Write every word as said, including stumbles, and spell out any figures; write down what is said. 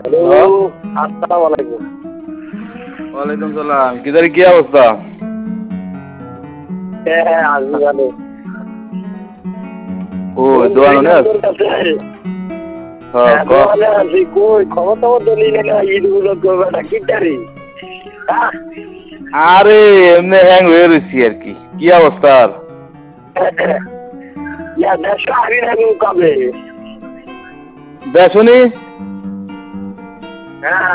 Hello, আসসালামু আলাইকুম। ওয়ালাইকুম সালাম। কিদারি কি অবস্থা? হ্যাঁ হ্যাঁ আসবি ভালো। ও দোয়ানো তোর কাছে হ্যাঁ হ্যাঁ ক দোয়ালে আছি। কই খবর টবর তো নিলে না, ঈদ গুলো করবে না কিটারি। আরে এমনি হ্যাং হয়ে রয়েছি আর কি। কি অবস্থা? ইয়া দেড়শো আবি না কবে? দেখনি? হ্যাঁ